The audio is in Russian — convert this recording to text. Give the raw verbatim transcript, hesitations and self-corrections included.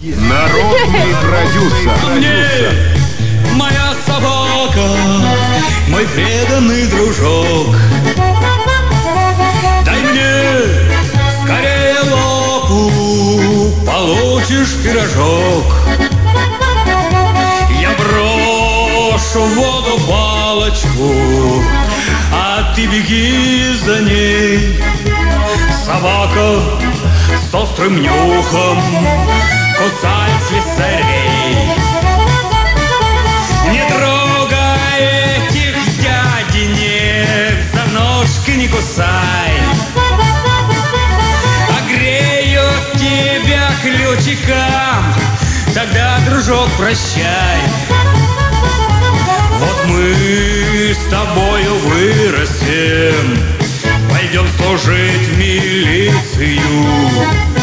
Народный продюсер. Мне моя собака, мой преданный дружок. Дай мне скорее лапу, получишь пирожок. Я брошу в воду палочку, а ты беги за ней. Собака с острым нюхом кусает слесарей. Не трогай этих дяденек, за ножки не кусай. Огреют тебя ключиком, тогда, дружок, прощай. Вот мы с тобою вырастем, пойдем служить в милицию.